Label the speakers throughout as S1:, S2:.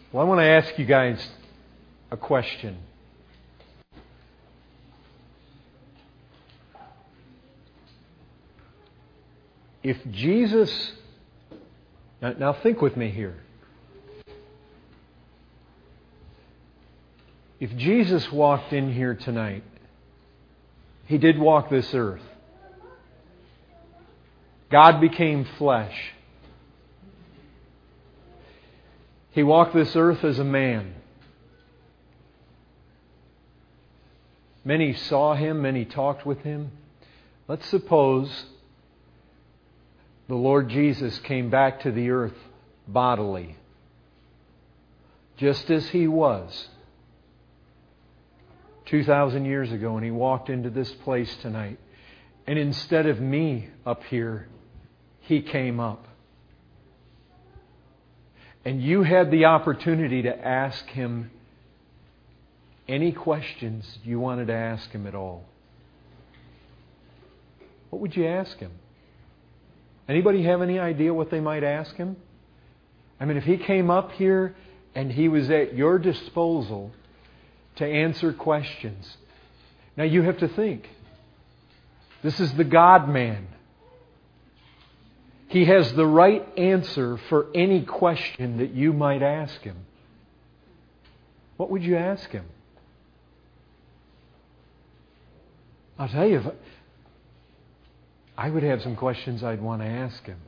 S1: Well, I want to ask you guys a question. If Jesus... Now think with me here. If Jesus walked in here tonight, He did walk this earth. God became flesh. He walked this earth as a man. Many saw Him, many talked with Him. Let's suppose the Lord Jesus came back to the earth bodily, just as He was 2,000 years ago, and He walked into this place tonight. And instead of me up here, He came up. And you had the opportunity to ask Him any questions you wanted to ask Him at all. What would you ask Him? Anybody have any idea what they might ask Him? I mean, if He came up here and He was at your disposal to answer questions. Now you have to think. This is the God-man. He has the right answer for any question that you might ask Him. What would you ask Him? I'll tell you, I would have some questions I'd want to ask Him.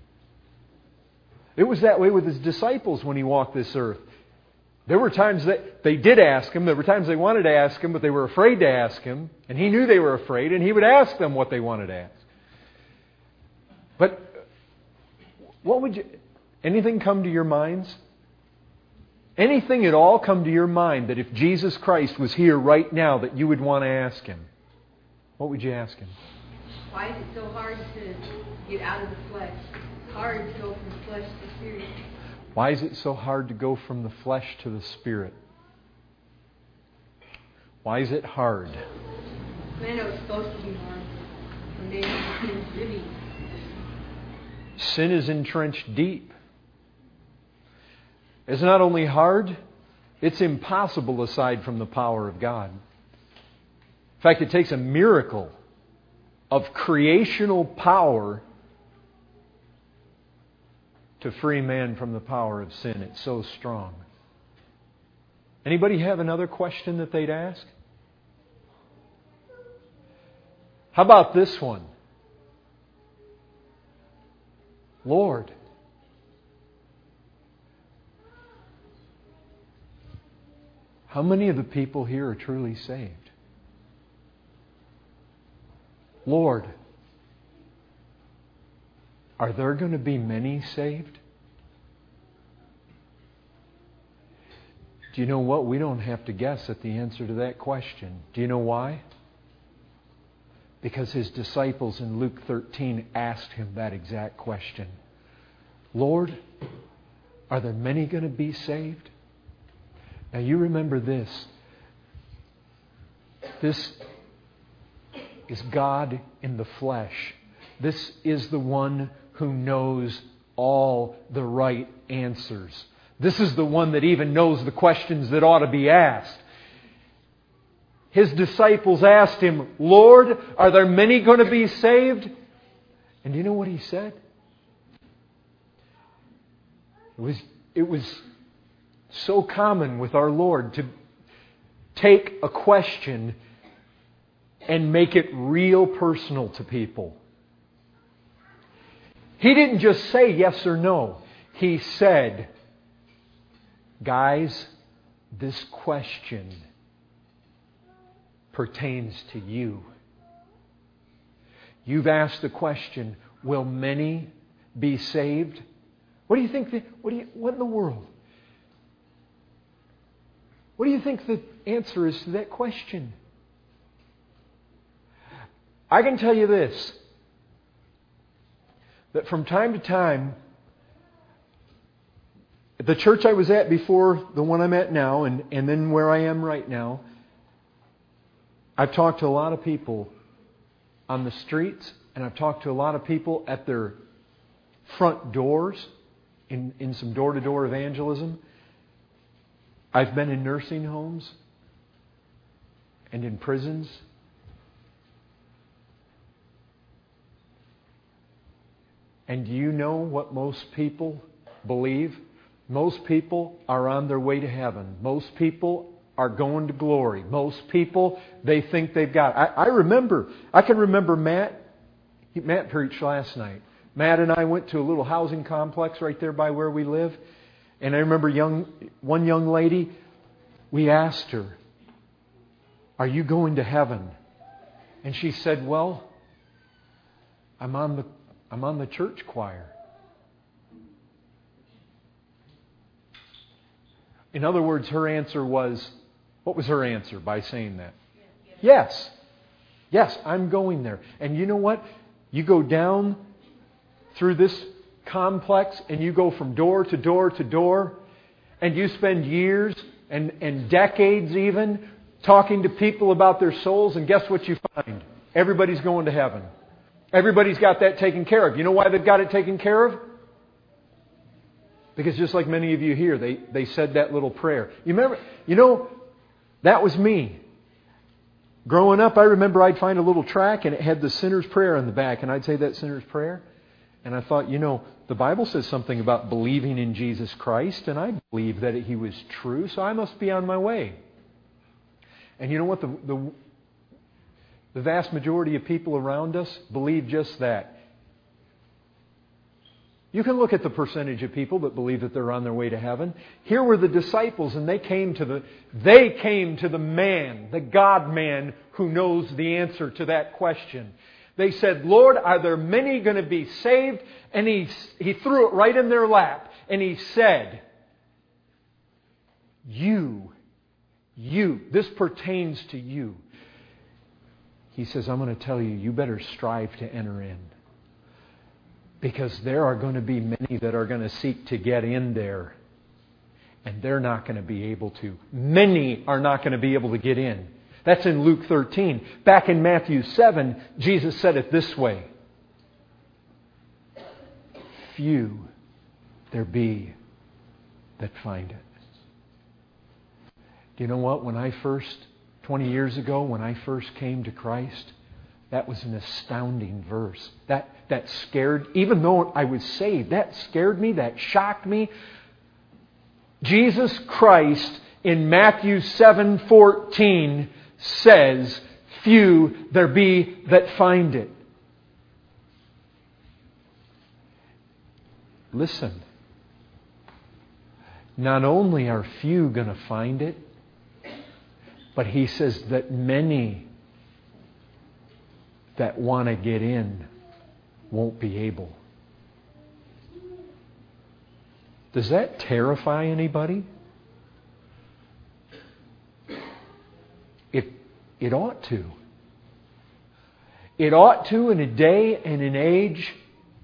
S1: It was that way with His disciples when He walked this earth. There were times that they did ask Him. There were times they wanted to ask Him, but they were afraid to ask Him. And He knew they were afraid, and He would ask them what they wanted to ask. But what would you... Anything come to your minds? Anything at all come to your mind that if Jesus Christ was here right now that you would want to ask Him? What would you ask Him?
S2: Why is it so hard to get out of the flesh? It's hard to go from flesh to spirit.
S1: Why is it so hard to go from the flesh to the spirit? Why is it hard?
S2: I know it's supposed to be hard. When they it's really...
S1: Sin is entrenched deep. It's not only hard, it's impossible aside from the power of God. In fact, it takes a miracle of creational power to free man from the power of sin. It's so strong. Anybody have another question that they'd ask? How about this one? Lord, how many of the people here are truly saved? Lord, are there going to be many saved? Do you know what? We don't have to guess at the answer to that question. Do you know why? Because His disciples in Luke 13 asked Him that exact question. Lord, are there many going to be saved? Now you remember this. This is God in the flesh. This is the one who knows all the right answers. This is the one that even knows the questions that ought to be asked. His disciples asked Him, Lord, are there many going to be saved? And do you know what He said? It was so common with our Lord to take a question and make it real personal to people. He didn't just say yes or no. He said, guys, this question pertains to you. You've asked the question, will many be saved? What do you think? What in the world? What do you think the answer is to that question? I can tell you this, that from time to time, at the church I was at before the one I'm at now, and then where I am right now, I've talked to a lot of people on the streets, and I've talked to a lot of people at their front doors in some door-to-door evangelism. I've been in nursing homes and in prisons. And do you know what most people believe? Most people are on their way to heaven. Most people are going to glory. Most people, they think they've got. I can remember Matt. Matt preached last night. Matt and I went to a little housing complex right there by where we live. And I remember one young lady, we asked her, "Are you going to heaven?" And she said, "Well, I'm on the church choir." In other words, her answer was, what was her answer by saying that? Yes. Yes, I'm going there. And you know what? You go down through this complex and you go from door to door to door, and you spend years and decades even talking to people about their souls, and guess what you find? Everybody's going to heaven. Everybody's got that taken care of. You know why they've got it taken care of? Because just like many of you here, they said that little prayer. That was me. Growing up, I remember I'd find a little tract and it had the sinner's prayer on the back, and I'd say that sinner's prayer. And I thought, the Bible says something about believing in Jesus Christ, and I believe that He was true, so I must be on my way. And you know what? The vast majority of people around us believe just that. You can look at the percentage of people that believe that they're on their way to heaven. Here were the disciples, and they came to the man, the God-man, who knows the answer to that question. They said, "Lord, are there many going to be saved?" And he threw it right in their lap. And He said, You, this pertains to you. He says, "I'm going to tell you, you better strive to enter in. Because there are going to be many that are going to seek to get in there. And they're not going to be able to. Many are not going to be able to get in." That's in Luke 13. Back in Matthew 7, Jesus said it this way. "Few there be that find it." Do you know what? 20 years ago, when I first came to Christ, that was an astounding verse. That scared, even though I was saved, that scared me, that shocked me. Jesus Christ in Matthew 7:14 says, "Few there be that find it." Listen. Not only are few going to find it, but He says that many that want to get in won't be able. Does that terrify anybody? It ought to. It ought to in a day and an age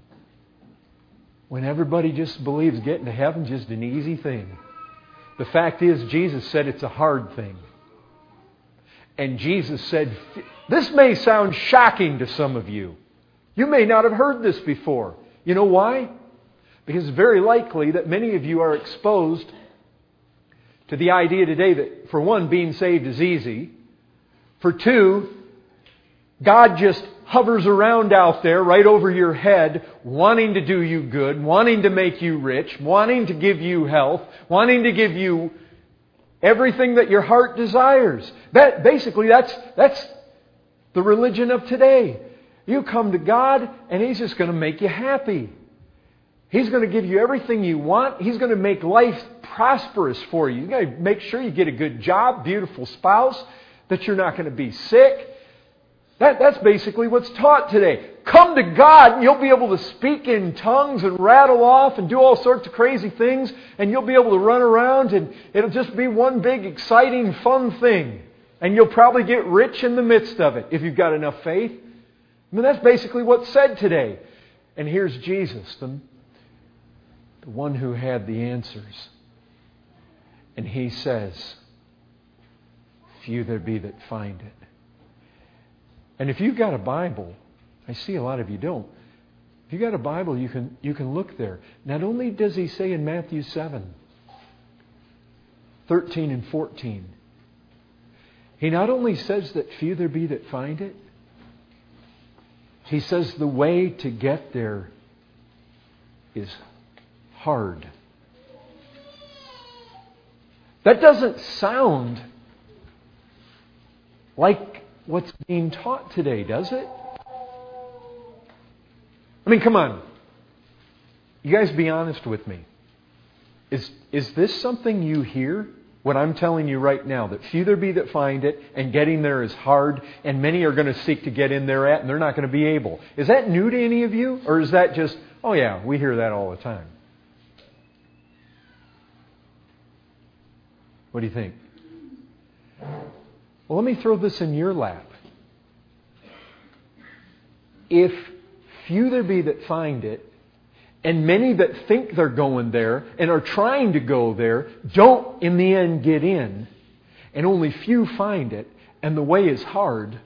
S1: when everybody just believes getting to heaven is just an easy thing. The fact is, Jesus said it's a hard thing. And Jesus said, this may sound shocking to some of you. You may not have heard this before. You know why? Because it's very likely that many of you are exposed to the idea today that, for one, being saved is easy. For two, God just hovers around out there right over your head, wanting to do you good, wanting to make you rich, wanting to give you health, wanting to give you everything that your heart desires. That's the religion of today. You come to God and He's just going to make you happy. He's going to give you everything you want. He's going to make life prosperous for you. You've got to make sure you get a good job, beautiful spouse, that you're not going to be sick. That's basically what's taught today. Come to God and you'll be able to speak in tongues and rattle off and do all sorts of crazy things, and you'll be able to run around and it'll just be one big exciting fun thing. And you'll probably get rich in the midst of it if you've got enough faith. I mean, that's basically what's said today. And here's Jesus, the one who had the answers. And He says, few there be that find it. And if you've got a Bible, I see a lot of you don't. If you've got a Bible, you can look there. Not only does He say in Matthew 7, 13 and 14. He not only says that few there be that find it, He says the way to get there is hard. That doesn't sound like what's being taught today, does it? I mean, come on. You guys be honest with me. Is this something you hear? What I'm telling you right now, that few there be that find it, and getting there is hard, and many are going to seek to get in there at, and they're not going to be able. Is that new to any of you? Or is that just, oh yeah, we hear that all the time? What do you think? Well, let me throw this in your lap. If few there be that find it, and many that think they're going there and are trying to go there don't in the end get in, and only few find it, and the way is hard,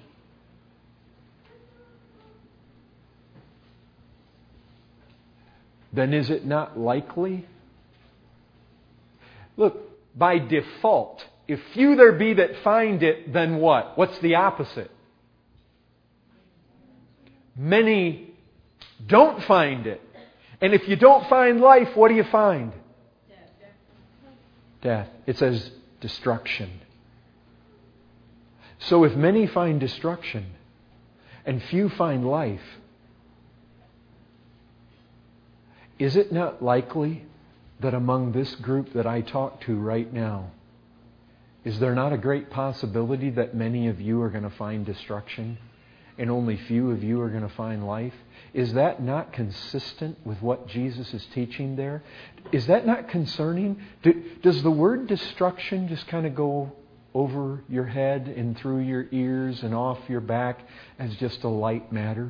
S1: then is it not likely? Look, by default, if few there be that find it, then what? What's the opposite? Many don't find it. And if you don't find life, what do you find? Death. It says destruction. So if many find destruction and few find life, is it not likely that among this group that I talk to right now, is there not a great possibility that many of you are going to find destruction and only few of you are going to find life? Is that not consistent with what Jesus is teaching there? Is that not concerning? Does the word destruction just kind of go over your head and through your ears and off your back as just a light matter?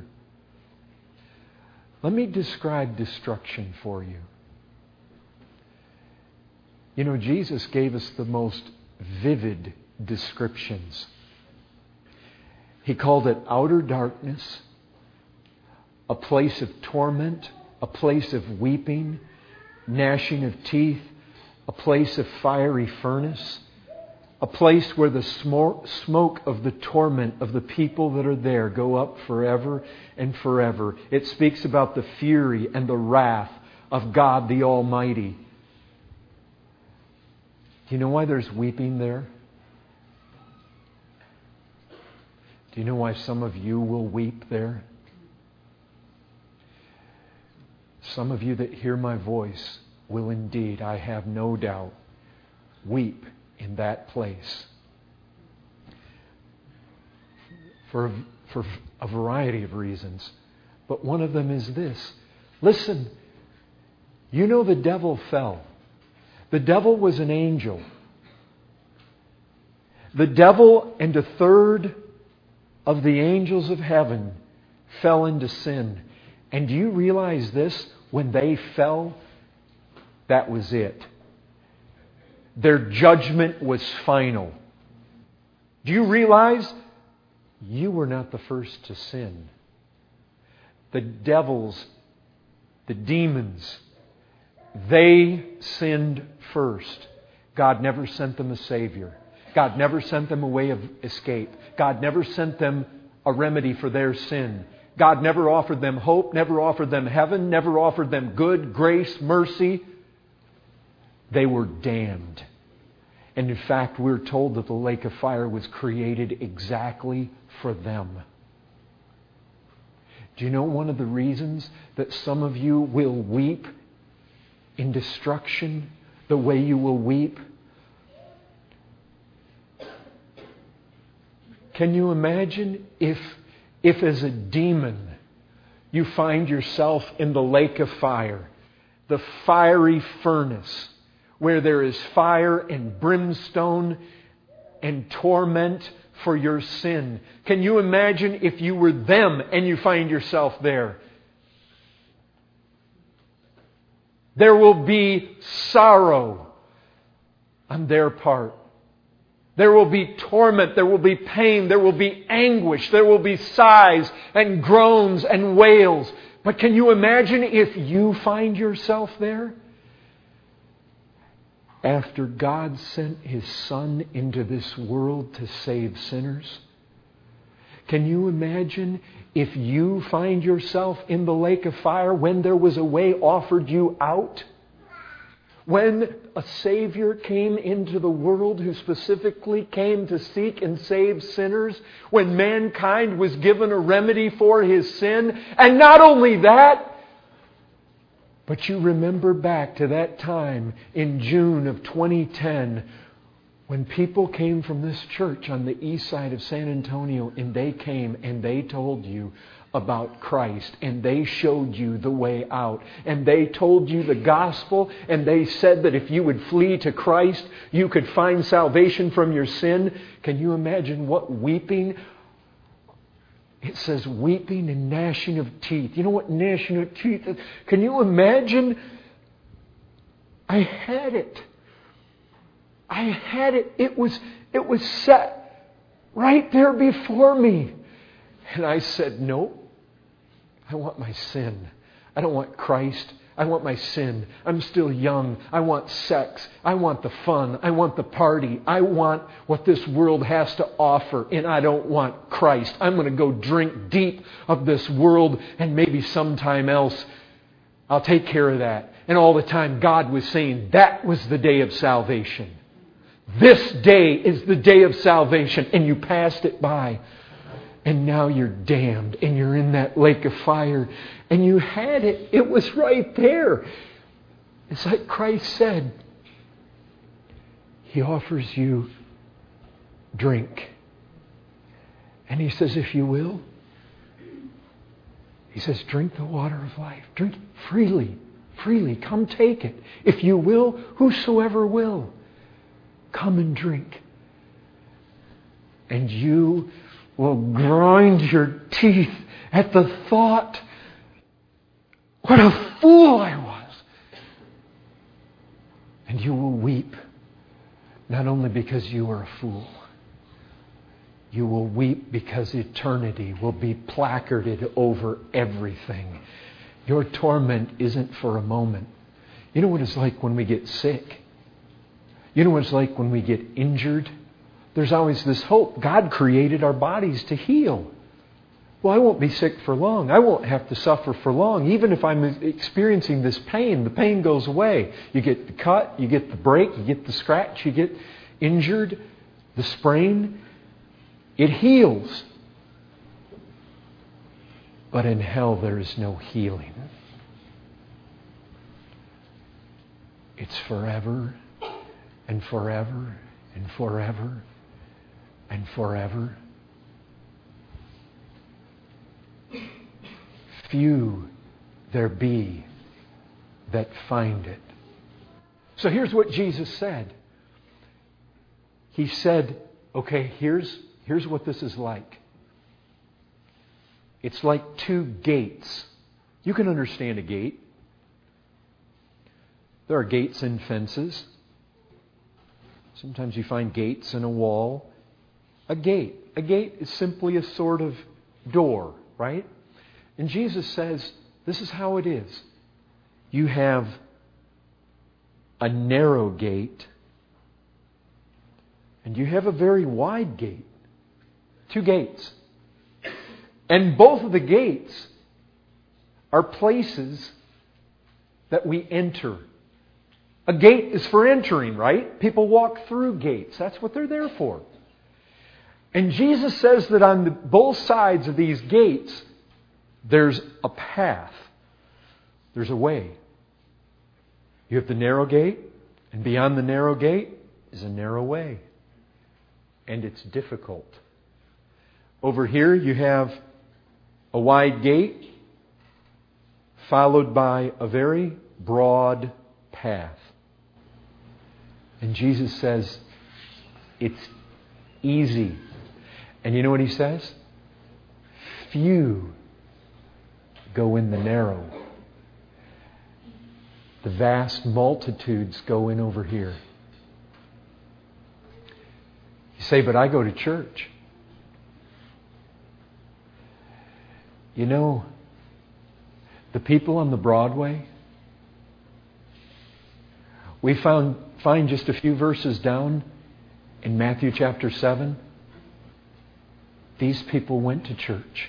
S1: Let me describe destruction for you. You know, Jesus gave us the most vivid descriptions. He called it outer darkness, a place of torment, a place of weeping, gnashing of teeth, a place of fiery furnace, a place where the smoke of the torment of the people that are there go up forever and forever. It speaks about the fury and the wrath of God the Almighty. Do you know why there's weeping there? Do you know why some of you will weep there? Some of you that hear my voice will indeed, I have no doubt, weep in that place. For a variety of reasons. But one of them is this. Listen, you know the devil fell. The devil was an angel. The devil and a third of the angels of heaven fell into sin. And do you realize this? When they fell, that was it. Their judgment was final. Do you realize you were not the first to sin? The devils, the demons, they sinned first. God never sent them a Savior. God never sent them a way of escape. God never sent them a remedy for their sin. God never offered them hope, never offered them heaven, never offered them good, grace, mercy. They were damned. And in fact, we're told that the lake of fire was created exactly for them. Do you know one of the reasons that some of you will weep in destruction the way you will weep? Can you imagine if as a demon you find yourself in the lake of fire, the fiery furnace, where there is fire and brimstone and torment for your sin? Can you imagine if you were them and you find yourself there? There will be sorrow on their part. There will be torment, there will be pain, there will be anguish, there will be sighs and groans and wails. But can you imagine if you find yourself there? after God sent His Son into this world to save sinners? Can you imagine if you find yourself in the lake of fire when there was a way offered you out? When a Savior came into the world who specifically came to seek and save sinners, when mankind was given a remedy for his sin, and not only that, but you remember back to that time in June of 2010 when people came from this church on the east side of San Antonio, and they came and they told you about Christ, and they showed you the way out, and they told you the gospel, and they said that if you would flee to Christ, you could find salvation from your sin. Can you imagine what weeping? It says weeping and gnashing of teeth. You know what gnashing of teeth is? Can you imagine? I had it. I had it. It was set right there before me. And I said, nope. I want my sin. I don't want Christ. I want my sin. I'm still young. I want sex. I want the fun. I want the party. I want what this world has to offer. And I don't want Christ. I'm going to go drink deep of this world, and maybe sometime else I'll take care of that. And all the time God was saying that was the day of salvation. This day is the day of salvation. And you passed it by. And now you're damned, and you're in that lake of fire, and you had it. It was right there. It's like Christ said. He offers you drink. And He says, if you will, He says, drink the water of life. Drink freely. Freely. Come take it. If you will, whosoever will, come and drink. And you will grind your teeth at the thought, what a fool I was. And you will weep, not only because you were a fool, you will weep because eternity will be placarded over everything. Your torment isn't for a moment. You know what it's like when we get sick? You know what it's like when we get injured? There's always this hope. God created our bodies to heal. Well, I won't be sick for long. I won't have to suffer for long. Even if I'm experiencing this pain, the pain goes away. You get the cut, you get the break, you get the scratch, you get injured, the sprain. It heals. But in hell there is no healing. It's forever and forever and forever and forever. Few there be that find it. So here's what Jesus said. He said, okay, here's what this is like. It's like two gates. You can understand a gate. There are gates in fences. Sometimes you find gates in a wall. A gate is simply a sort of door, right? And Jesus says, this is how it is. You have a narrow gate, and you have a very wide gate. Two gates. And both of the gates are places that we enter. A gate is for entering, right? People walk through gates. That's what they're there for. And Jesus says that on both sides of these gates, there's a path. There's a way. You have the narrow gate, and beyond the narrow gate is a narrow way. And it's difficult. Over here you have a wide gate followed by a very broad path. And Jesus says, it's easy. And you know what He says? Few go in the narrow. The vast multitudes go in over here. You say, but I go to church. You know, the people on the Broadway, we found find just a few verses down in Matthew chapter 7, these people went to church.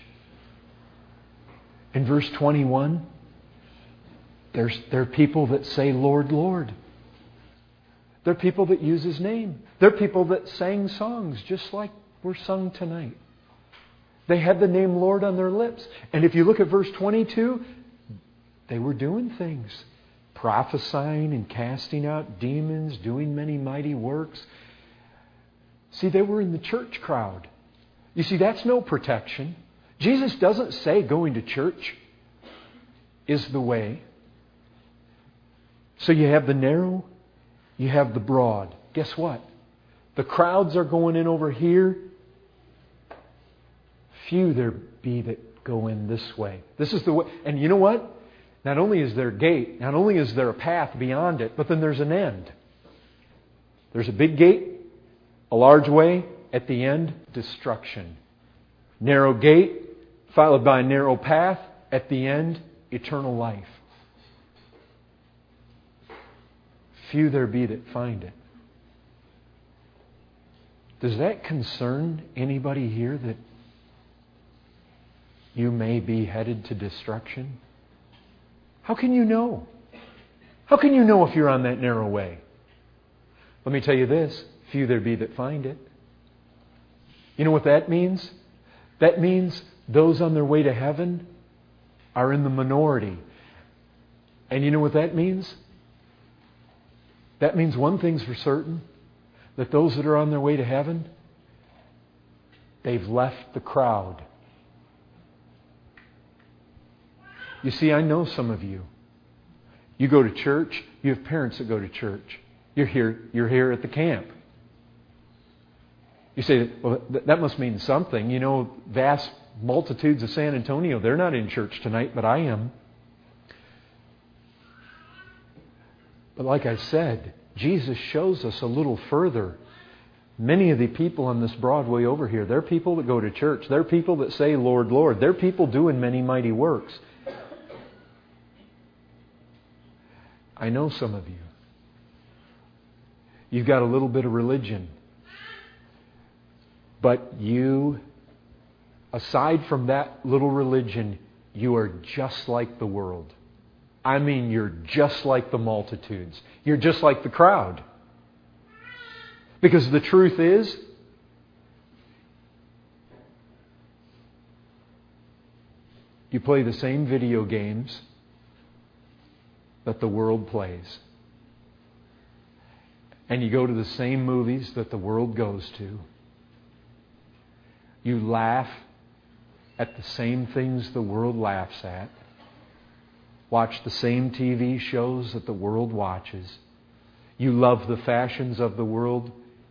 S1: In verse 21, there are people that say, Lord, Lord. There are people that use His name. There are people that sang songs just like were sung tonight. They had the name Lord on their lips. And if you look at verse 22, they were doing things. Prophesying and casting out demons, doing many mighty works. See, they were in the church crowd. You see, that's no protection. Jesus doesn't say going to church is the way. So you have the narrow, you have the broad. Guess what? The crowds are going in over here. Few there be that go in this way. This is the way. And you know what? Not only is there a gate, not only is there a path beyond it, but then there's an end. There's a big gate, a large way, at the end, destruction. Narrow gate, followed by a narrow path, at the end, eternal life. Few there be that find it. Does that concern anybody here that you may be headed to destruction? How can you know? How can you know if you're on that narrow way? Let me tell you this, few there be that find it. You know what that means? That means those on their way to heaven are in the minority. And you know what that means? That means one thing's for certain, that those that are on their way to heaven, they've left the crowd. You see, I know some of you. You go to church, you have parents that go to church. You're here at the camp. You say, well, that must mean something. You know, vast multitudes of San Antonio, they're not in church tonight, but I am. But like I said, Jesus shows us a little further. Many of the people on this Broadway over here, they're people that go to church. They're people that say, Lord, Lord. They're people doing many mighty works. I know some of you. You've got a little bit of religion. But you, aside from that little religion, you are just like the world. I mean, you're just like the multitudes. You're just like the crowd. Because the truth is, you play the same video games that the world plays. And you go to the same movies that the world goes to. You laugh at the same things the world laughs at. Watch the same TV shows that the world watches. You love the fashions of the world.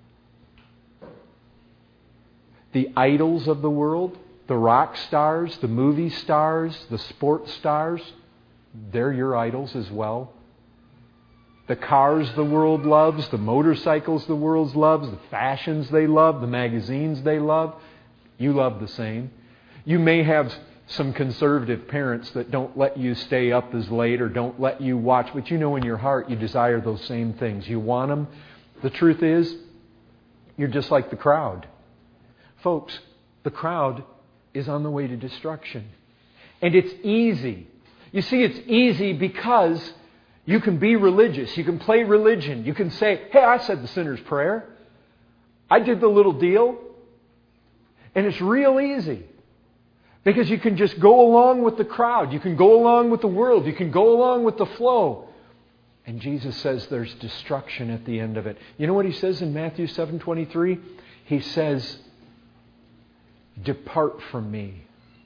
S1: The idols of the world, the rock stars, the movie stars, the sports stars, they're your idols as well. The cars the world loves, the motorcycles the world loves, the fashions they love, the magazines they love, you love the same. You may have some conservative parents that don't let you stay up as late or don't let you watch, but you know in your heart you desire those same things. You want them. The truth is, you're just like the crowd. Folks, the crowd is on the way to destruction. And it's easy. You see, it's easy because you can be religious. You can play religion. You can say, hey, I said the sinner's prayer. I did the little deal. And it's real easy. Because you can just go along with the crowd. You can go along with the world. You can go along with the flow. And Jesus says there's destruction at the end of it. You know what He says in Matthew 7:23? He says, depart from me,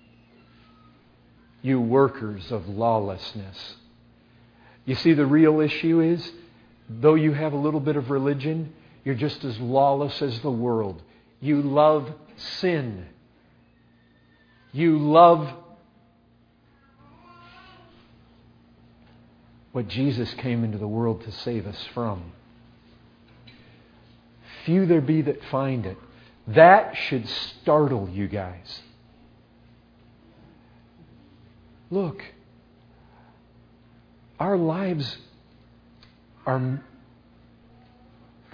S1: you workers of lawlessness. You see, the real issue is, though you have a little bit of religion, you're just as lawless as the world. You love sin. You love what Jesus came into the world to save us from. Few there be that find it. That should startle you guys. Look, our lives are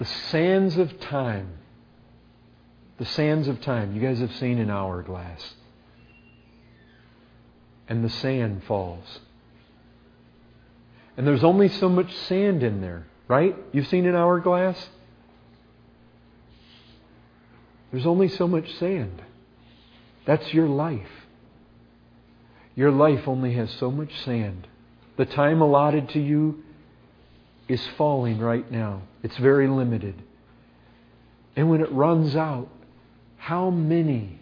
S1: The sands of time. The sands of time. You guys have seen an hourglass. And the sand falls. And there's only so much sand in there, right? You've seen an hourglass? There's only so much sand. That's your life. Your life only has so much sand. The time allotted to you is falling right now. It's very limited. And when it runs out, how many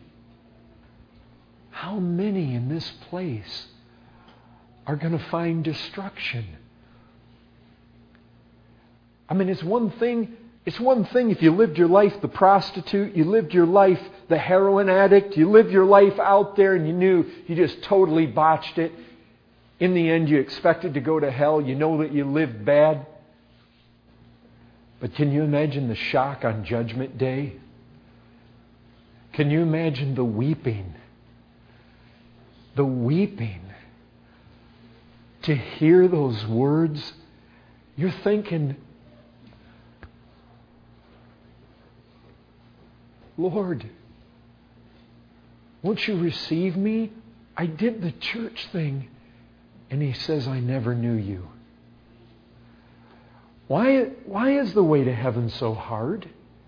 S1: in this place are going to find destruction? I mean, it's one thing if you lived your life the prostitute, you lived your life the heroin addict, you lived your life out there and you knew you just totally botched it. In the end, you expected to go to hell. You know that you lived bad. But can you imagine the shock on Judgment Day? Can you imagine the weeping? The weeping. To hear those words, you're thinking, Lord, won't you receive me? I did the church thing. And He says, I never knew you. Why is the way to heaven so hard?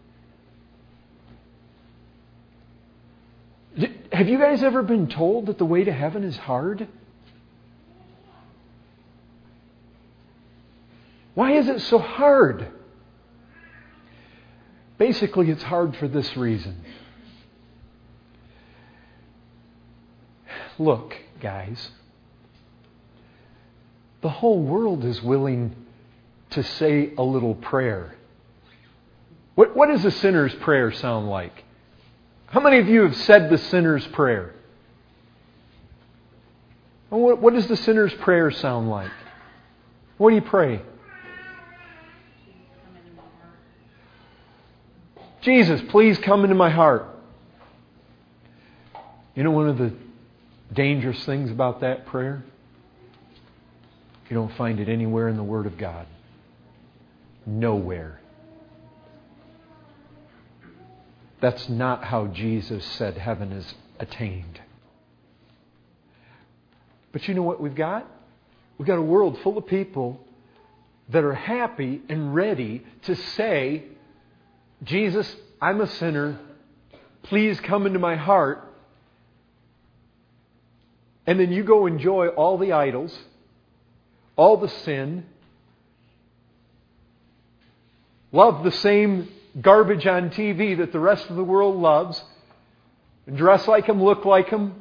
S1: Have you guys ever been told that the way to heaven is hard? Why is it so hard? Basically, it's hard for this reason. Look, guys, the whole world is willing to say a little prayer. What does a sinner's prayer sound like? How many of you have said the sinner's prayer? What does the sinner's prayer sound like? What do you pray? Jesus, please come into my heart. You know one of the dangerous things about that prayer? You don't find it anywhere in the Word of God. Nowhere. That's not how Jesus said heaven is attained. But you know what we've got? We've got a world full of people that are happy and ready to say, Jesus, I'm a sinner. Please come into my heart. And then you go enjoy all the idols, all the sin, love the same garbage on TV that the rest of the world loves, dress like them, look like them,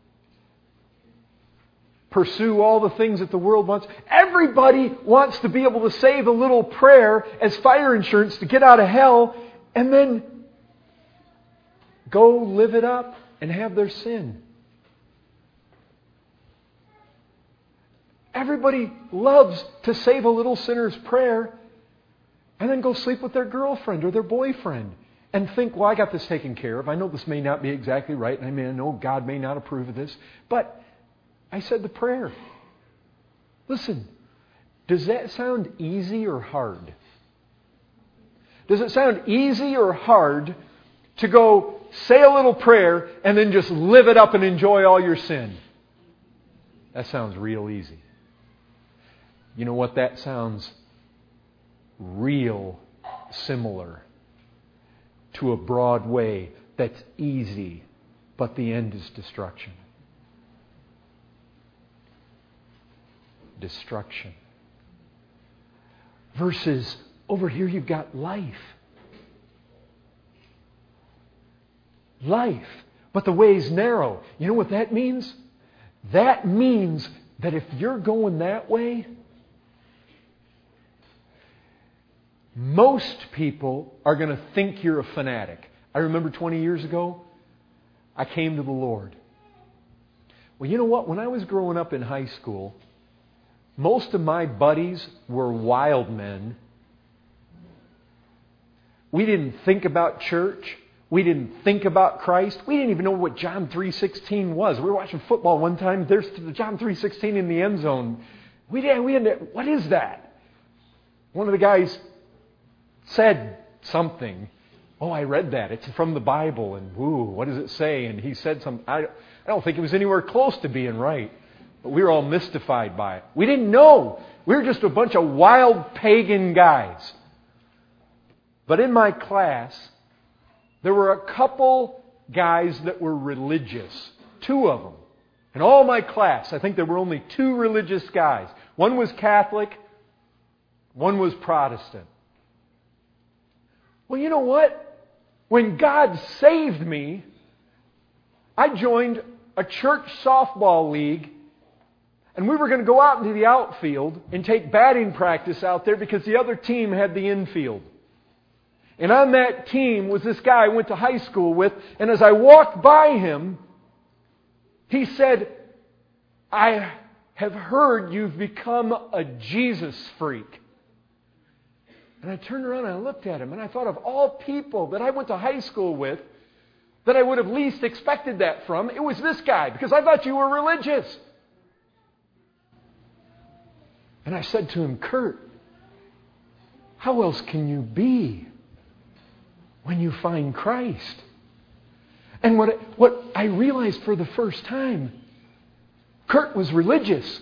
S1: pursue all the things that the world wants. Everybody wants to be able to say the little prayer as fire insurance to get out of hell and then go live it up and have their sin. Everybody loves to say the little sinner's prayer and then go sleep with their girlfriend or their boyfriend and think, well, I got this taken care of. I know this may not be exactly right, and I know God may not approve of this, but I said the prayer. Listen, does that sound easy or hard? Does it sound easy or hard to go say a little prayer and then just live it up and enjoy all your sin? That sounds real easy. You know what? That sounds real similar to a broad way that's easy, but the end is destruction. Destruction. Versus over here you've got life. Life. But the way's narrow. You know what that means? That means that if you're going that way, most people are going to think you're a fanatic. I remember 20 years ago, I came to the Lord. Well, you know what? When I was growing up in high school, most of my buddies were wild men. We didn't think about church. We didn't think about Christ. We didn't even know what John 3:16 was. We were watching football one time. There's John 3:16 in the end zone. We didn't. What is that? One of the guys said, something. Oh, I read that. It's from the Bible. And woo, what does it say? And he said something. I don't think it was anywhere close to being right. But we were all mystified by it. We didn't know. We were just a bunch of wild pagan guys. But in my class, there were a couple guys that were religious. 2 of them. In all my class, I think there were only 2 religious guys. One was Catholic. One was Protestant. Well, you know what? When God saved me, I joined a church softball league, and we were going to go out into the outfield and take batting practice out there because the other team had the infield. And on that team was this guy I went to high school with, and as I walked by him, he said, I have heard you've become a Jesus freak. And I turned around and I looked at him, and I thought of all people that I went to high school with that I would have least expected that from, it was this guy, because I thought you were religious. And I said to him, Kurt, how else can you be when you find Christ? And what I realized for the first time, Kurt was religious,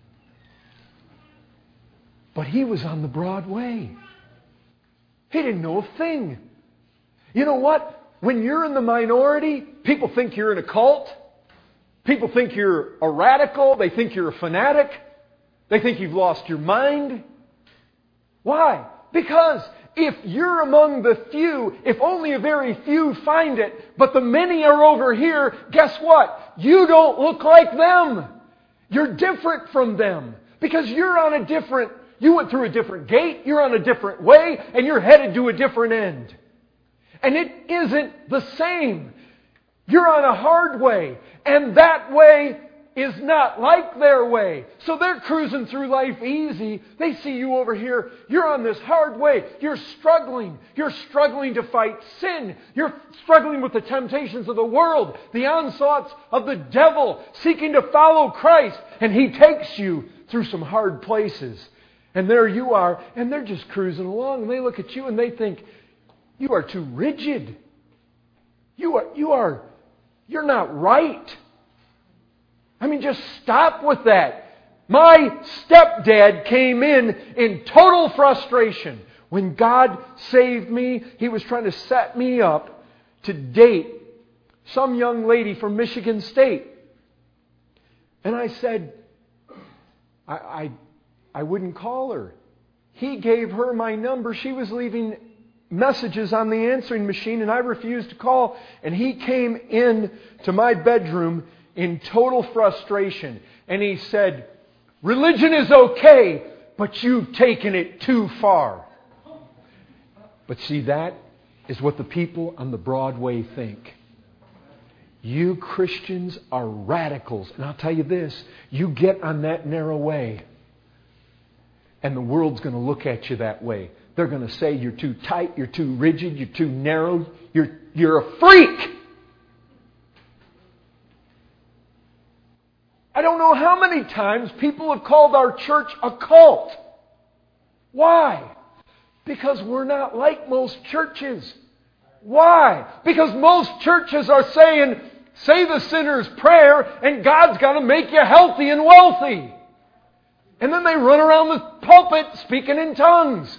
S1: but he was on the broad way. He didn't know a thing. You know what? When you're in the minority, people think you're in a cult. People think you're a radical. They think you're a fanatic. They think you've lost your mind. Why? Because if you're among the few, if only a very few find it, but the many are over here, guess what? You don't look like them. You're different from them. Because you went through a different gate, you're on a different way, and you're headed to a different end. And it isn't the same. You're on a hard way, and that way is not like their way. So they're cruising through life easy. They see you over here. You're on this hard way. You're struggling. You're struggling to fight sin. You're struggling with the temptations of the world, the onslaughts of the devil, seeking to follow Christ. And He takes you through some hard places. And there you are, and they're just cruising along, and they look at you and they think, you are too rigid. You're not right. I mean, just stop with that. My stepdad came in total frustration. When God saved me, He was trying to set me up to date some young lady from Michigan State. And I said, I wouldn't call her. He gave her my number. She was leaving messages on the answering machine, and I refused to call. And he came in to my bedroom in total frustration. And he said, religion is okay, but you've taken it too far. But see, that is what the people on the Broadway think. You Christians are radicals. And I'll tell you this, you get on that narrow way, and the world's going to look at you that way. They're going to say you're too tight, you're too rigid, you're too narrow, you're a freak. I don't know how many times people have called our church a cult. Why? Because we're not like most churches. Why? Because most churches are saying, say the sinner's prayer and God's going to make you healthy and wealthy. And then they run around the pulpit speaking in tongues.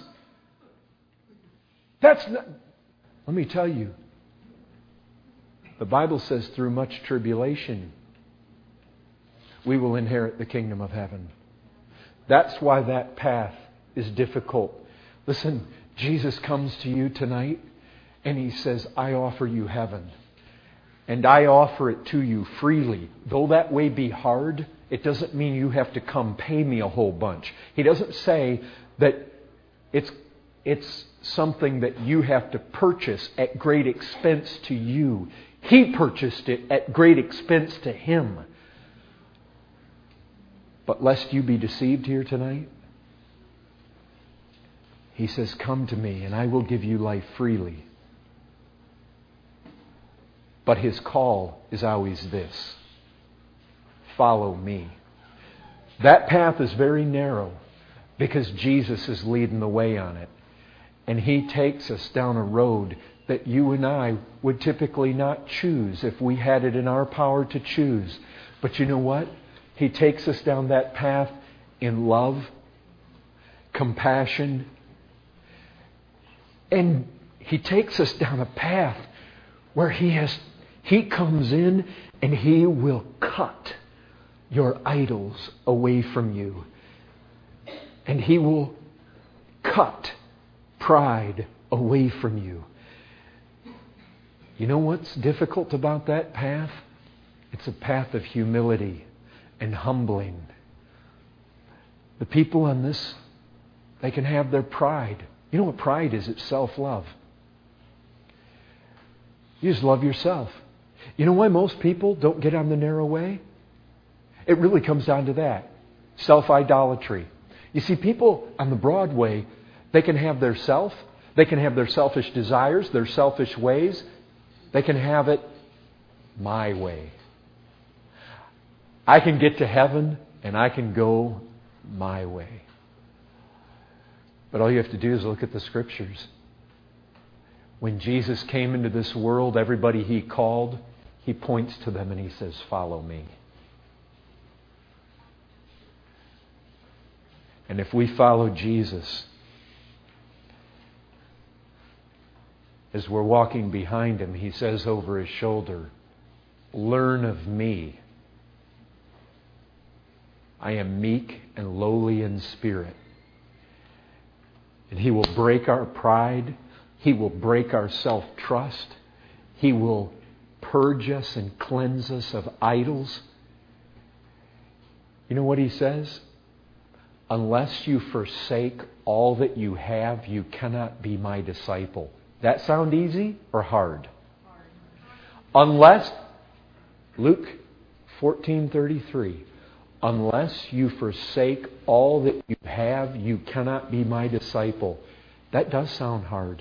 S1: Let me tell you, the Bible says through much tribulation, we will inherit the kingdom of heaven. That's why that path is difficult. Listen, Jesus comes to you tonight and He says, I offer you heaven. And I offer it to you freely. Though that way be hard, it doesn't mean you have to come pay me a whole bunch. He doesn't say that it's something that you have to purchase at great expense to you. He purchased it at great expense to Him. But lest you be deceived here tonight, He says, come to me and I will give you life freely. But His call is always this: follow me. That path is very narrow because Jesus is leading the way on it. And He takes us down a road that you and I would typically not choose if we had it in our power to choose. But you know what? He takes us down that path in love, compassion, and He takes us down a path where He comes in and He will cut your idols away from you. And He will cut pride away from you. You know what's difficult about that path? It's a path of humility and humbling. The people on this, they can have their pride. You know what pride is? It's self-love. You just love yourself. You know why most people don't get on the narrow way? It really comes down to that. Self-idolatry. You see, people on the broad way, they can have their self. They can have their selfish desires, their selfish ways. They can have it my way. I can get to heaven and I can go my way. But all you have to do is look at the Scriptures. When Jesus came into this world, everybody He called, He points to them and He says, "Follow me." And if we follow Jesus, as we're walking behind Him, He says over His shoulder, "Learn of me. I am meek and lowly in spirit." And He will break our pride. He will break our self-trust. He will purge us and cleanse us of idols. You know what He says? Unless you forsake all that you have, you cannot be my disciple. That sound easy or hard? Unless, Luke 14:33, unless you forsake all that you have, you cannot be my disciple. That does sound hard.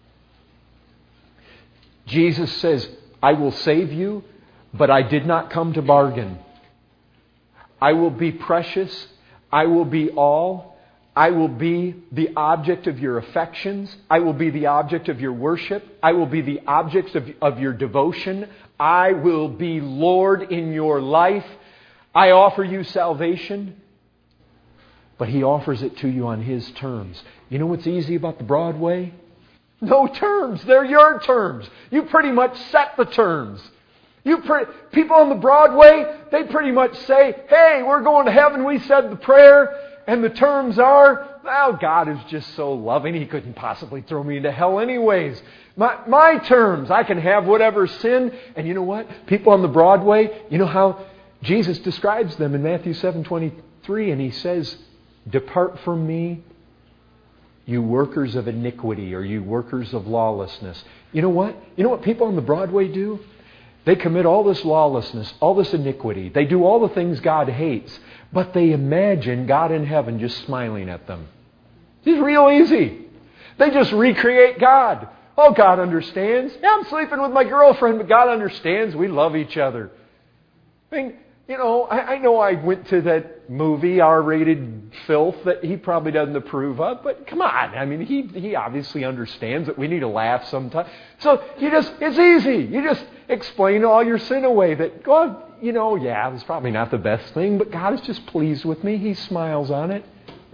S1: Jesus says, I will save you, but I did not come to bargain. I will be precious. I will be all. I will be the object of your affections. I will be the object of your worship. I will be the object of your devotion. I will be Lord in your life. I offer you salvation. But He offers it to you on His terms. You know what's easy about the broad way? No terms. They're your terms. You pretty much set the terms. People on the broad way, they pretty much say, hey, we're going to heaven. We said the prayer. And the terms are, well, God is just so loving. He couldn't possibly throw me into hell anyways. My terms. I can have whatever sin. And you know what? People on the broad way, you know how Jesus describes them in Matthew 7:23. And He says, depart from me, you workers of iniquity, or you workers of lawlessness. You know what? You know what people on the Broadway do? They commit all this lawlessness, all this iniquity. They do all the things God hates, but they imagine God in heaven just smiling at them. It's real easy. They just recreate God. Oh, God understands. Yeah, I'm sleeping with my girlfriend, but God understands. We love each other. I mean, you know, I know I went to that movie, R-rated filth, that He probably doesn't approve of, but come on. I mean, he obviously understands that we need to laugh sometimes. So it's easy. You just explain all your sin away. That, God, you know, yeah, it's probably not the best thing, but God is just pleased with me. He smiles on it.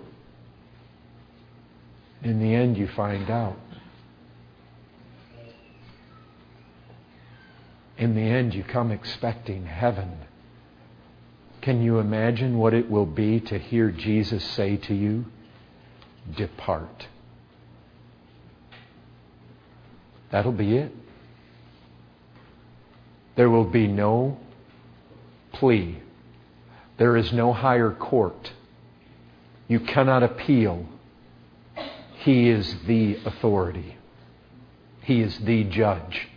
S1: In the end, you find out. In the end, you come expecting heaven. Can you imagine what it will be to hear Jesus say to you, depart? That'll be it. There will be no plea. There is no higher court. You cannot appeal. He is the authority. He is the judge.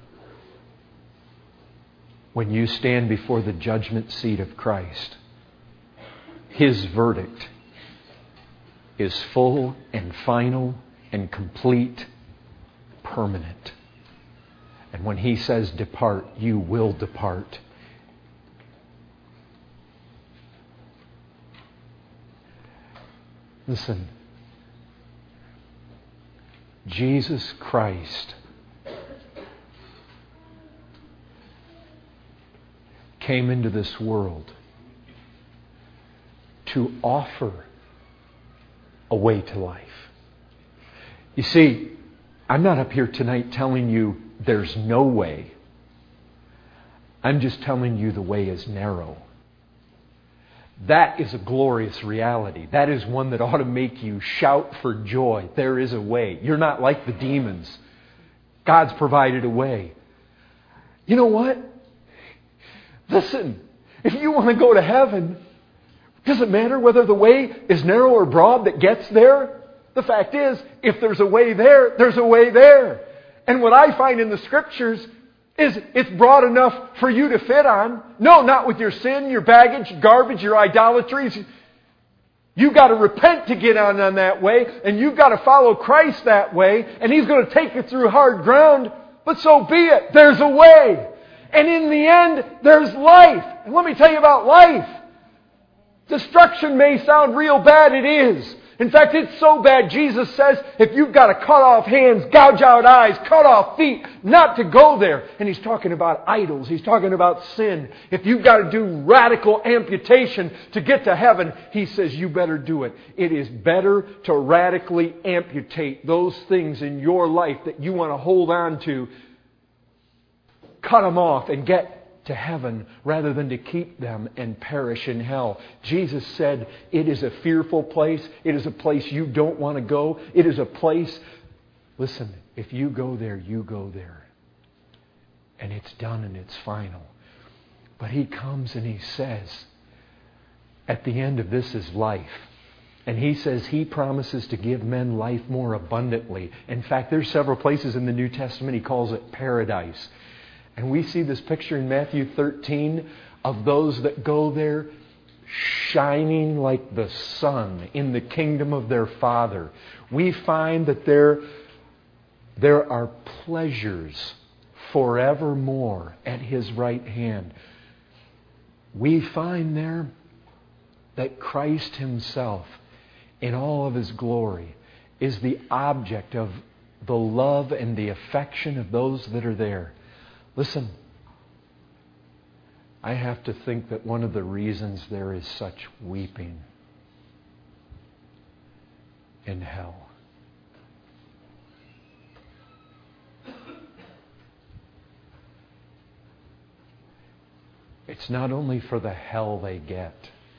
S1: When you stand before the judgment seat of Christ, His verdict is full and final and complete, permanent. And when He says depart, you will depart. Listen, Jesus Christ came into this world to offer a way to life. You see, I'm not up here tonight telling you there's no way. I'm just telling you the way is narrow. That is a glorious reality. That is one that ought to make you shout for joy. There is a way. You're not like the demons. God's provided a way. You know what? Listen, if you want to go to heaven, does it matter whether the way is narrow or broad that gets there? The fact is, if there's a way there, there's a way there. And what I find in the Scriptures is it's broad enough for you to fit on. No, not with your sin, your baggage, garbage, your idolatries. You've got to repent to get on that way, and you've got to follow Christ that way, and He's going to take you through hard ground, but so be it. There's a way. And in the end, there's life. And let me tell you about life. Destruction may sound real bad. It is. In fact, it's so bad, Jesus says, if you've got to cut off hands, gouge out eyes, cut off feet, not to go there. And He's talking about idols. He's talking about sin. If you've got to do radical amputation to get to heaven, He says you better do it. It is better to radically amputate those things in your life that you want to hold on to. Cut them off and get to heaven rather than to keep them and perish in hell. Jesus said it is a fearful place. It is a place you don't want to go. It is a place, listen, if you go there, you go there. And it's done and it's final. But He comes and He says, at the end of this is life. And He says He promises to give men life more abundantly. In fact, there's several places in the New Testament He calls it paradise. And we see this picture in Matthew 13 of those that go there shining like the sun in the kingdom of their Father. We find that there are pleasures forevermore at His right hand. We find there that Christ Himself, in all of His glory, is the object of the love and the affection of those that are there. Listen, I have to think that one of the reasons there is such weeping in hell it's not only for the hell they get,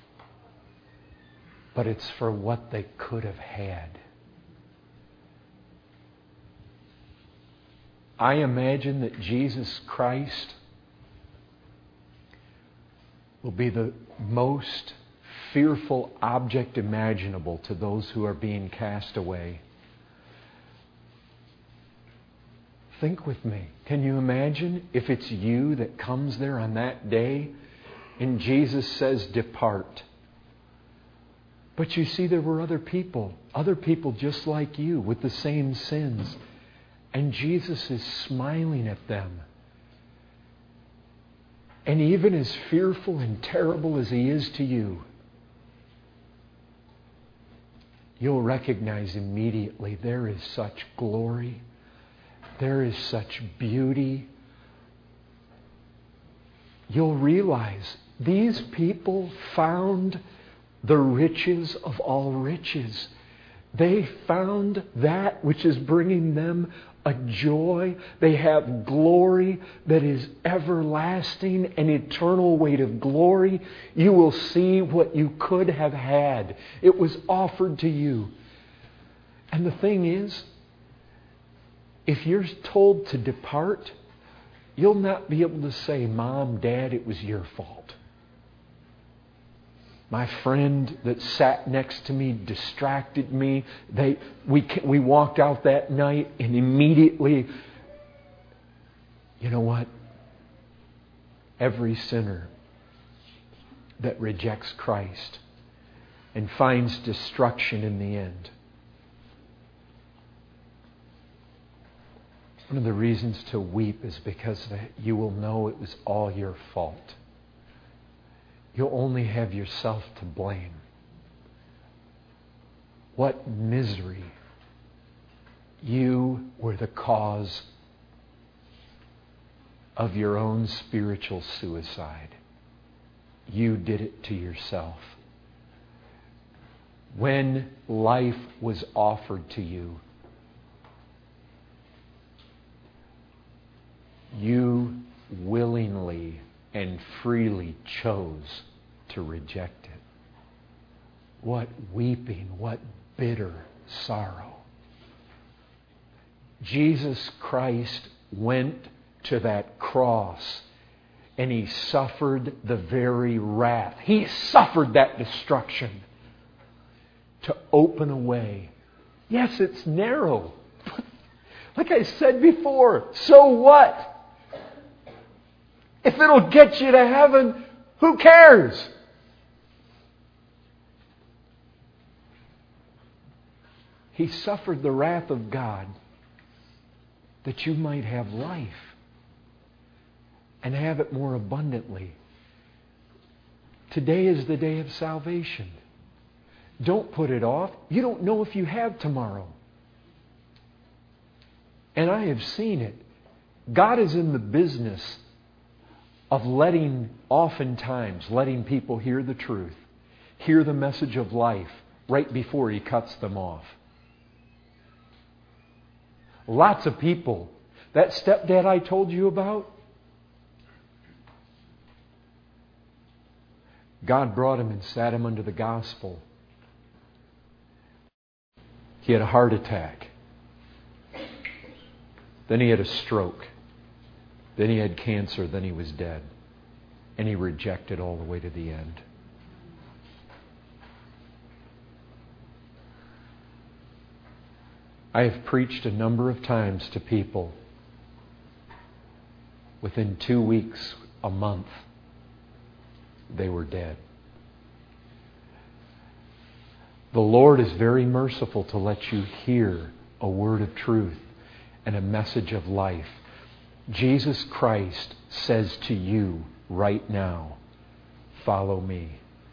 S1: but it's for what they could have had. I imagine that Jesus Christ will be the most fearful object imaginable to those who are being cast away. Think with me. Can you imagine if it's you that comes there on that day and Jesus says, "Depart"? But you see, there were other people just like you with the same sins. And Jesus is smiling at them. And even as fearful and terrible as He is to you, you'll recognize immediately there is such glory. There is such beauty. You'll realize these people found the riches of all riches. They found that which is bringing them a joy. They have glory that is everlasting, an eternal weight of glory. You will see what you could have had. It was offered to you. And the thing is, if you're told to depart, you'll not be able to say, "Mom, Dad, it was your fault. My friend that sat next to me distracted me. We walked out that night and immediately," you know what? Every sinner that rejects Christ and finds destruction in the end. One of the reasons to weep is because you will know it was all your fault. You'll only have yourself to blame. What misery You were the cause of your own spiritual suicide. You did it to yourself. When life was offered to you, you willingly and freely chose to reject it. What weeping, what bitter sorrow. Jesus Christ went to that cross and He suffered the very wrath. He suffered that destruction to open a way. Yes, it's narrow. Like I said before, so what? If it'll get you to heaven, who cares? He suffered the wrath of God that you might have life and have it more abundantly. Today is the day of salvation. Don't put it off. You don't know if you have tomorrow. And I have seen it. God is in the business of oftentimes letting people hear the truth, hear the message of life right before He cuts them off. Lots of people. That stepdad I told you about, God brought him and sat him under the gospel. He had a heart attack. Then he had a stroke. Then he had cancer. Then he was dead. And he rejected all the way to the end. I have preached a number of times to people. Within 2 weeks, a month, they were dead. The Lord is very merciful to let you hear a word of truth and a message of life. Jesus Christ says to you right now, follow me.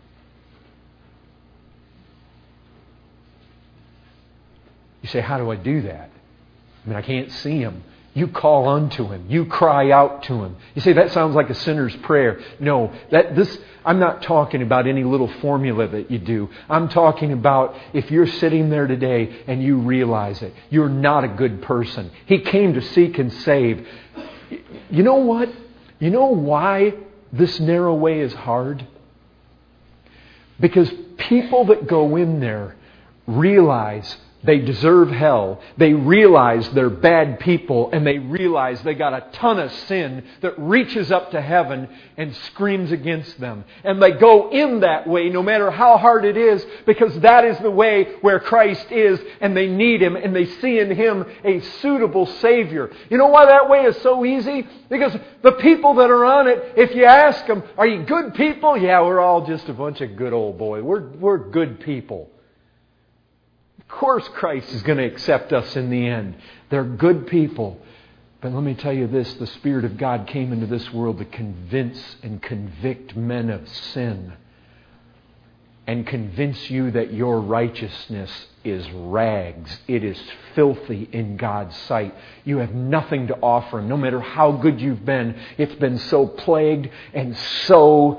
S1: You say, how do I do that? I mean, I can't see Him. You call unto Him. You cry out to Him. You say, that sounds like a sinner's prayer. No, I'm not talking about any little formula that you do. I'm talking about if you're sitting there today and you realize it, you're not a good person. He came to seek and save. You know what? You know why this narrow way is hard? Because people that go in there realize they deserve hell. They realize they're bad people, and they realize they got a ton of sin that reaches up to heaven and screams against them. And they go in that way no matter how hard it is, because that is the way where Christ is, and they need Him, and they see in Him a suitable Savior. You know why that way is so easy? Because the people that are on it, if you ask them, are you good people? Yeah, we're all just a bunch of good old boys. We're good people. Of course Christ is going to accept us in the end. They're good people. But let me tell you this, the Spirit of God came into this world to convince and convict men of sin. And convince you that your righteousness is rags. It is filthy in God's sight. You have nothing to offer Him. No matter how good you've been, it's been so plagued and so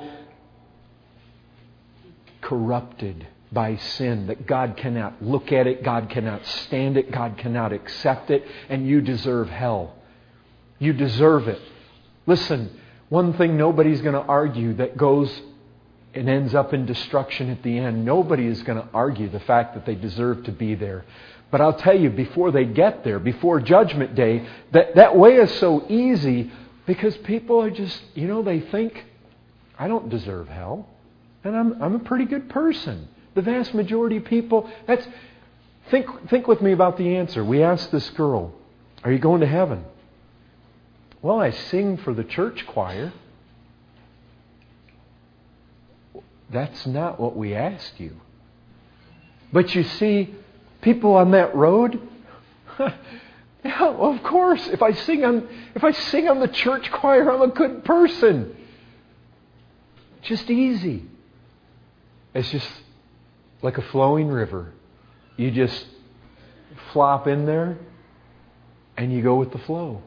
S1: corrupted by sin that God cannot look at it, God cannot stand it, God cannot accept it, and you deserve hell. You deserve it. Listen, one thing nobody's going to argue that goes and ends up in destruction at the end. Nobody is going to argue the fact that they deserve to be there. But I'll tell you, before they get there, before Judgment Day, that way is so easy because people are just, they think, I don't deserve hell. And I'm a pretty good person. The vast majority of people, think with me about the answer. We asked this girl, are you going to heaven? Well, I sing for the church choir. That's not what we asked you. But you see, people on that road, yeah, of course, if I sing on the church choir, I'm a good person. Just easy. It's just like a flowing river. You just flop in there and you go with the flow.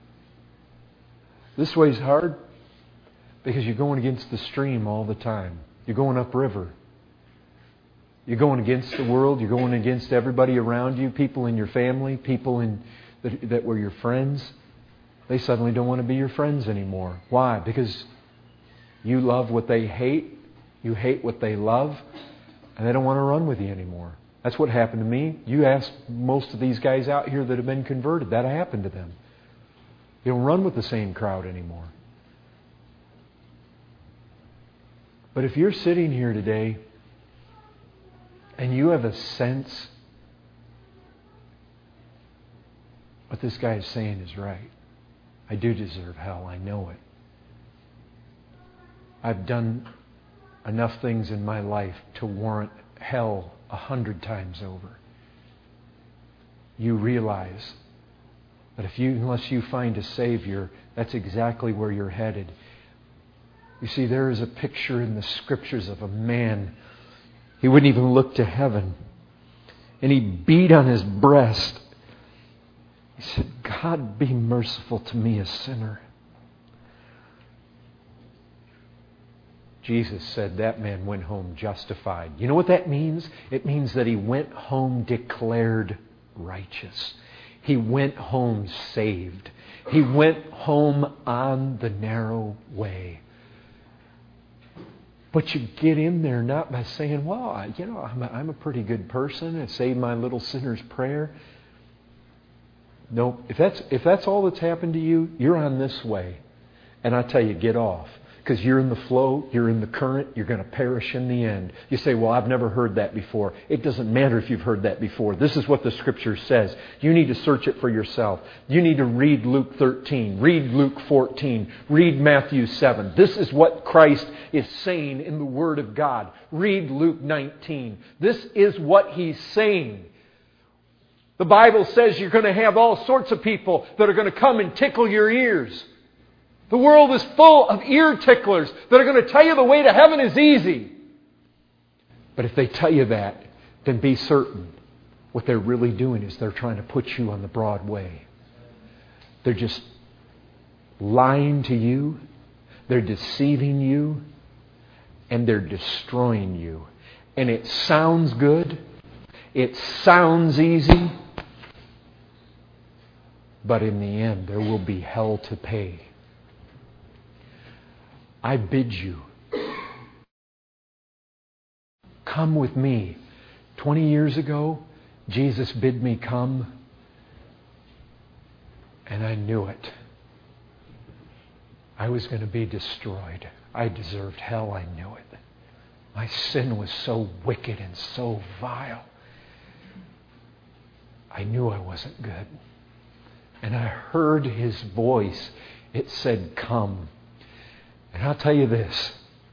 S1: This way's hard because you're going against the stream all the time. You're going upriver. You're going against the world. You're going against everybody around you, people in your family, people that were your friends. They suddenly don't want to be your friends anymore. Why? Because you love what they hate, you hate what they love, and they don't want to run with you anymore. That's what happened to me. You ask most of these guys out here that have been converted, that happened to them. They don't run with the same crowd anymore. But if you're sitting here today and you have a sense what this guy is saying is right, I do deserve hell, I know it. I've done enough things in my life to warrant hell 100 times over. You realize that unless you find a Savior, that's exactly where you're headed. You see, there is a picture in the Scriptures of a man. He wouldn't even look to heaven. And he beat on his breast. He said, God, be merciful to me, a sinner. Jesus said that man went home justified. You know what that means? It means that he went home declared righteous. He went home saved. He went home on the narrow way. But you get in there not by saying, well, I'm a pretty good person. I say my little sinner's prayer. No, if that's all that's happened to you, you're on this way. And I tell you, get off. Because you're in the flow, you're in the current, you're going to perish in the end. You say, well, I've never heard that before. It doesn't matter if you've heard that before. This is what the Scripture says. You need to search it for yourself. You need to read Luke 13, read Luke 14, read Matthew 7. This is what Christ is saying in the Word of God. Read Luke 19. This is what He's saying. The Bible says you're going to have all sorts of people that are going to come and tickle your ears. The world is full of ear ticklers that are going to tell you the way to heaven is easy. But if they tell you that, then be certain what they're really doing is they're trying to put you on the broad way. They're just lying to you, they're deceiving you, and they're destroying you. And it sounds good, it sounds easy, but in the end there will be hell to pay. I bid you, come with me. 20 years ago, Jesus bid me come, and I knew it. I was going to be destroyed. I deserved hell, I knew it. My sin was so wicked and so vile. I knew I wasn't good. And I heard His voice. It said, come. And I'll tell you this.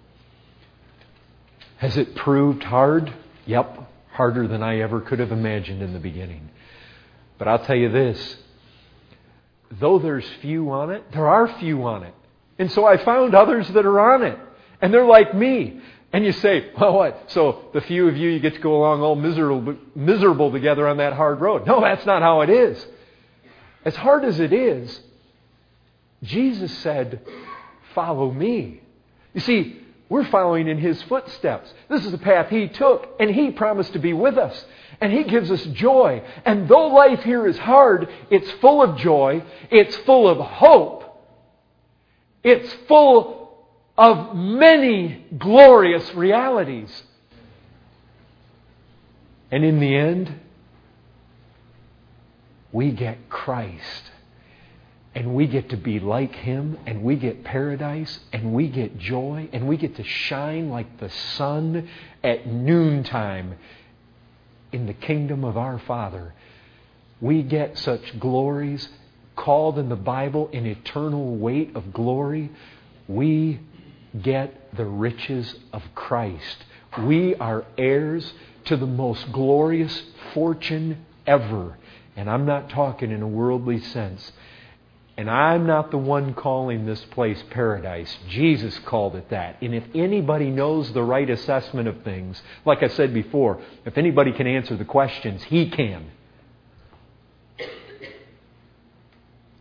S1: Has it proved hard? Yep. Harder than I ever could have imagined in the beginning. But I'll tell you this. Though there's few on it, there are few on it. And so I found others that are on it. And they're like me. And you say, well, what? So the few of you get to go along all miserable together on that hard road. No, that's not how it is. As hard as it is, Jesus said, follow me. You see, we're following in His footsteps. This is the path He took, and He promised to be with us. And He gives us joy. And though life here is hard, it's full of joy. It's full of hope. It's full of many glorious realities. And in the end, we get Christ. And we get to be like Him, and we get paradise, and we get joy, and we get to shine like the sun at noontime in the kingdom of our Father. We get such glories called in the Bible an eternal weight of glory. We get the riches of Christ. We are heirs to the most glorious fortune ever. And I'm not talking in a worldly sense. And I'm not the one calling this place paradise. Jesus called it that. And if anybody knows the right assessment of things, like I said before, if anybody can answer the questions, He can.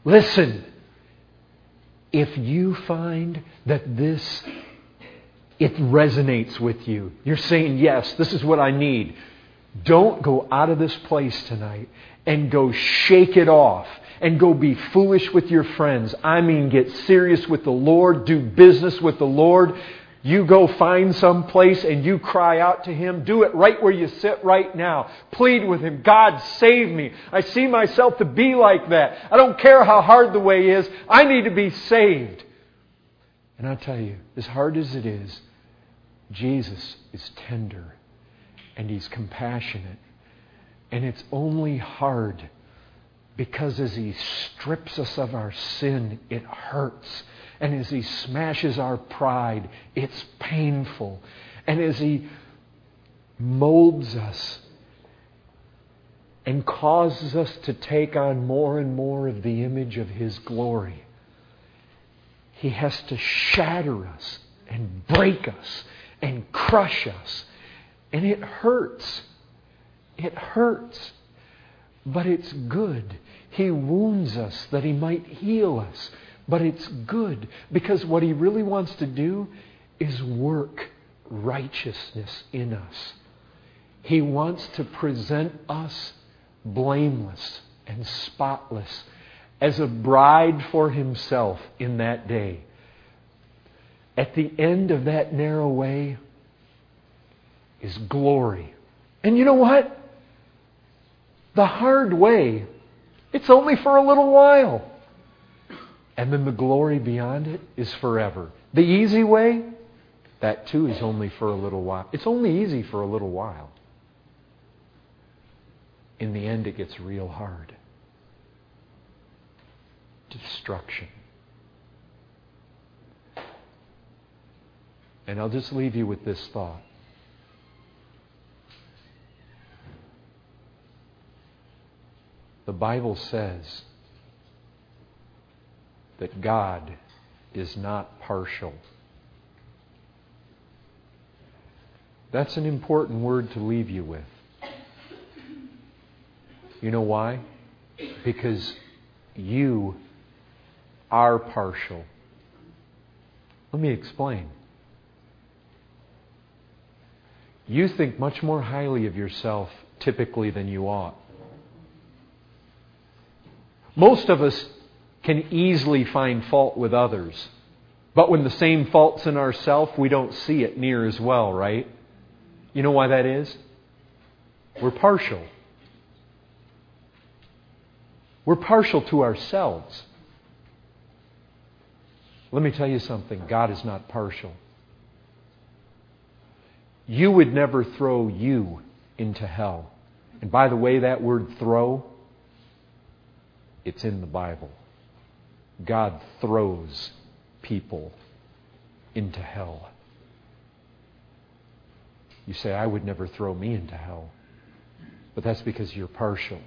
S1: Listen, if you find that it resonates with you, you're saying, yes, this is what I need. Don't go out of this place tonight and go shake it off and go be foolish with your friends. I mean, get serious with the Lord, do business with the Lord. You go find some place and you cry out to Him. Do it right where you sit right now. Plead with Him. God, save me. I see myself to be like that. I don't care how hard the way is. I need to be saved. And I'll tell you, as hard as it is, Jesus is tender and He's compassionate. And it's only hard because as He strips us of our sin, it hurts. And as He smashes our pride, it's painful. And as He molds us and causes us to take on more and more of the image of His glory, He has to shatter us and break us and crush us. And it hurts. It hurts. But it's good. He wounds us that He might heal us. But it's good because what He really wants to do is work righteousness in us. He wants to present us blameless and spotless as a bride for Himself in that day. At the end of that narrow way is glory. And you know what? The hard way, it's only for a little while. And then the glory beyond it is forever. The easy way, that too is only for a little while. It's only easy for a little while. In the end, it gets real hard. Destruction. And I'll just leave you with this thought. The Bible says that God is not partial. That's an important word to leave you with. You know why? Because you are partial. Let me explain. You think much more highly of yourself typically than you ought. Most of us can easily find fault with others. But when the same fault's in ourselves, we don't see it near as well, right? You know why that is? We're partial. We're partial to ourselves. Let me tell you something. God is not partial. You would never throw you into hell. And by the way, that word throw, it's in the Bible. God throws people into hell. You say, I would never throw me into hell. But that's because you're partial.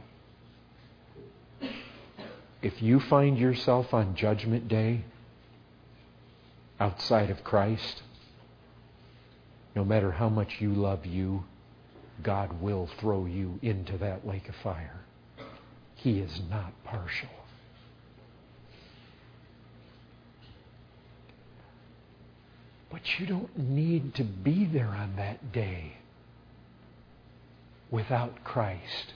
S1: If you find yourself on Judgment Day outside of Christ, no matter how much you love you, God will throw you into that lake of fire. He is not partial. But you don't need to be there on that day without Christ.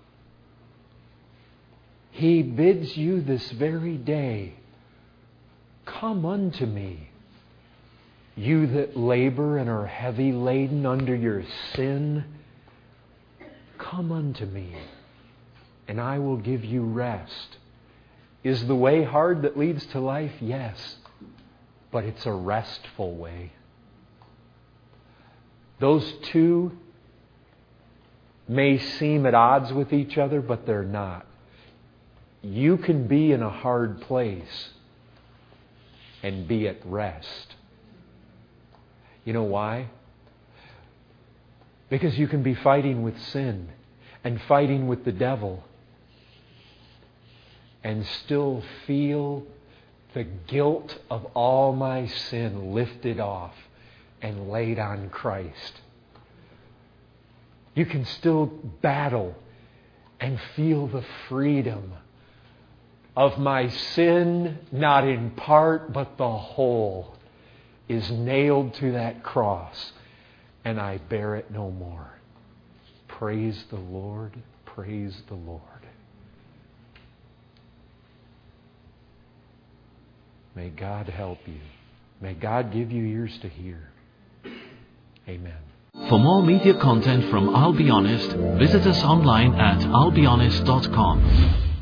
S1: He bids you this very day, come unto me, you that labor and are heavy laden under your sin. Come unto me, and I will give you rest. Is the way hard that leads to life? Yes. But it's a restful way. Those two may seem at odds with each other, but they're not. You can be in a hard place and be at rest. You know why? Because you can be fighting with sin and fighting with the devil and still feel the guilt of all my sin lifted off and laid on Christ. You can still battle and feel the freedom of my sin, not in part, but the whole, is nailed to that cross, and I bear it no more. Praise the Lord. Praise the Lord. May God help you. May God give you ears to hear. Amen.
S3: For more media content from I'll Be Honest, visit us online at I'llBeHonest.com.